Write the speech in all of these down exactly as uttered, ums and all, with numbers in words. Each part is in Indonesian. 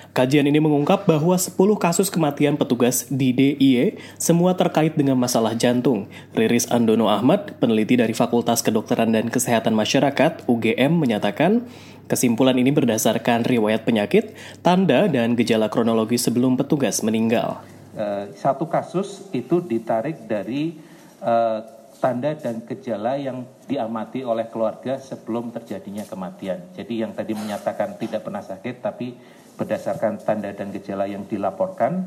Kajian ini mengungkap bahwa sepuluh kasus kematian petugas di D I Y semua terkait dengan masalah jantung. Riris Andono Ahmad, peneliti dari Fakultas Kedokteran dan Kesehatan Masyarakat U G M menyatakan, kesimpulan ini berdasarkan riwayat penyakit, tanda, dan gejala kronologis sebelum petugas meninggal. Uh, satu kasus itu ditarik dari uh, tanda dan gejala yang diamati oleh keluarga sebelum terjadinya kematian. Jadi yang tadi menyatakan tidak pernah sakit, tapi berdasarkan tanda dan gejala yang dilaporkan,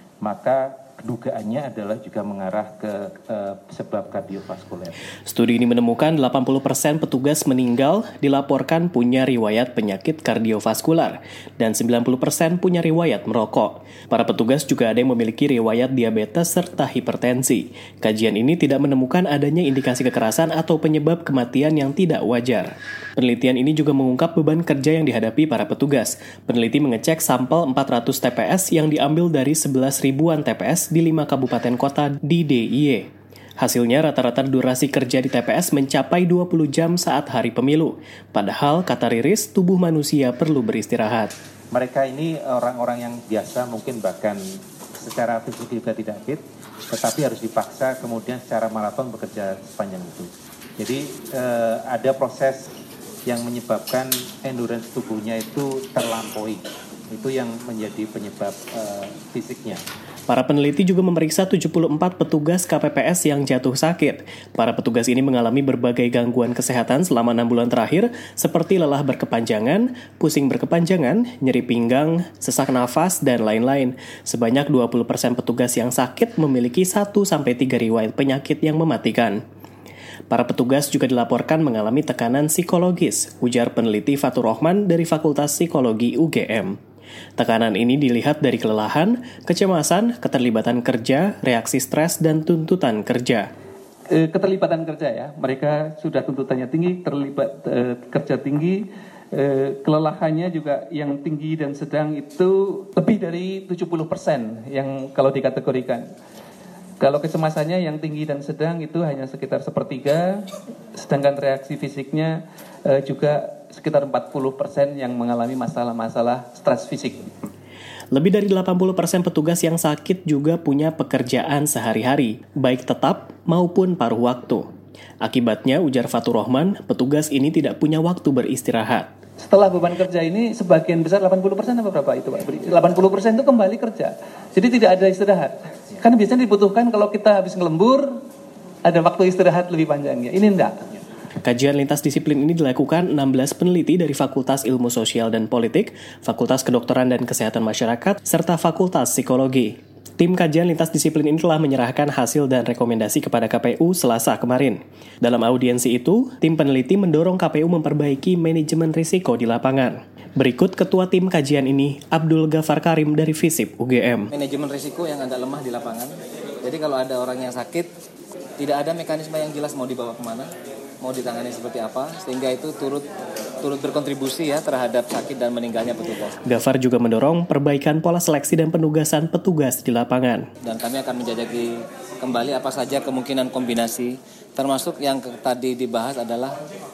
maka dugaannya adalah juga mengarah ke uh, sebab kardiovaskuler. Studi ini menemukan delapan puluh persen petugas meninggal dilaporkan punya riwayat penyakit kardiovaskular dan sembilan puluh persen punya riwayat merokok. Para petugas juga ada yang memiliki riwayat diabetes serta hipertensi. Kajian ini tidak menemukan adanya indikasi kekerasan atau penyebab kematian yang tidak wajar. Penelitian ini juga mengungkap beban kerja yang dihadapi para petugas. Peneliti mengecek sampel empat ratus T P S yang diambil dari sebelas ribuan T P S di lima kabupaten kota di D I Y. Hasilnya rata-rata durasi kerja di T P S mencapai dua puluh jam saat hari pemilu. Padahal, kata Riris, tubuh manusia perlu beristirahat. Mereka ini orang-orang yang biasa, mungkin bahkan secara fisik juga tidak fit, tetapi harus dipaksa kemudian secara maraton bekerja sepanjang itu. Jadi eh, ada proses yang menyebabkan endurance tubuhnya itu terlampaui. Itu yang menjadi penyebab uh, fisiknya. Para peneliti juga memeriksa tujuh puluh empat petugas K P P S yang jatuh sakit. Para petugas ini mengalami berbagai gangguan kesehatan selama enam bulan terakhir, seperti lelah berkepanjangan, pusing berkepanjangan, nyeri pinggang, sesak nafas, dan lain-lain. Sebanyak dua puluh persen petugas yang sakit memiliki satu sampai tiga riwayat penyakit yang mematikan. Para petugas juga dilaporkan mengalami tekanan psikologis, ujar peneliti Fatur Rahman dari Fakultas Psikologi U G M. Tekanan ini dilihat dari kelelahan, kecemasan, keterlibatan kerja, reaksi stres, dan tuntutan kerja. E, keterlibatan kerja ya, mereka sudah tuntutannya tinggi, terlibat e, kerja tinggi, e, kelelahannya juga yang tinggi dan sedang itu lebih dari tujuh puluh persen yang kalau dikategorikan. Kalau kecemasannya yang tinggi dan sedang itu hanya sekitar sepertiga, sedangkan reaksi fisiknya e, juga sekitar empat puluh persen yang mengalami masalah-masalah stres fisik. Lebih dari delapan puluh persen petugas yang sakit juga punya pekerjaan sehari-hari, baik tetap maupun paruh waktu. Akibatnya, ujar Fatur Rahman, petugas ini tidak punya waktu beristirahat. Setelah beban kerja ini, sebagian besar delapan puluh persen apa berapa itu Pak? delapan puluh persen itu kembali kerja. Jadi tidak ada istirahat. Kan biasanya dibutuhkan kalau kita habis ngelembur, ada waktu istirahat lebih panjang. Ya. Ini enggak. Kajian lintas disiplin ini dilakukan enam belas peneliti dari Fakultas Ilmu Sosial dan Politik, Fakultas Kedokteran dan Kesehatan Masyarakat, serta Fakultas Psikologi. Tim kajian lintas disiplin ini telah menyerahkan hasil dan rekomendasi kepada K P U Selasa kemarin. Dalam audiensi itu, tim peneliti mendorong K P U memperbaiki manajemen risiko di lapangan. Berikut Ketua Tim Kajian ini, Abdul Ghafar Karim dari FISIP U G M. Manajemen risiko yang agak lemah di lapangan. Jadi kalau ada orang yang sakit, tidak ada mekanisme yang jelas mau dibawa kemana, mau ditangani seperti apa, sehingga itu turut turut berkontribusi ya terhadap sakit dan meninggalnya petugas. Ghafar juga mendorong perbaikan pola seleksi dan penugasan petugas di lapangan. Dan kami akan menjajaki kembali apa saja kemungkinan kombinasi, termasuk yang tadi dibahas adalah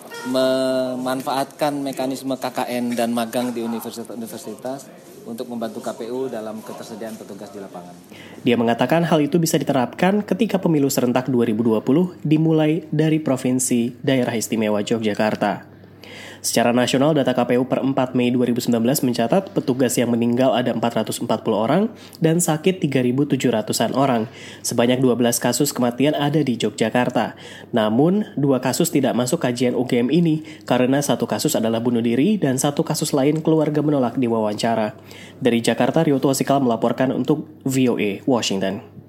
memanfaatkan mekanisme K K N dan magang di universitas-universitas untuk membantu K P U dalam ketersediaan petugas di lapangan. Dia mengatakan hal itu bisa diterapkan ketika pemilu serentak dua ribu dua puluh dimulai dari Provinsi Daerah Istimewa Yogyakarta. Secara nasional, data K P U per empat Mei dua ribu sembilan belas mencatat petugas yang meninggal ada empat ratus empat puluh orang dan sakit tiga ribu tujuh ratusan orang. Sebanyak dua belas kasus kematian ada di Yogyakarta. Namun, dua kasus tidak masuk kajian U G M ini karena satu kasus adalah bunuh diri dan satu kasus lain keluarga menolak diwawancara. Dari Jakarta, Ryoto Asikal melaporkan untuk V O A Washington.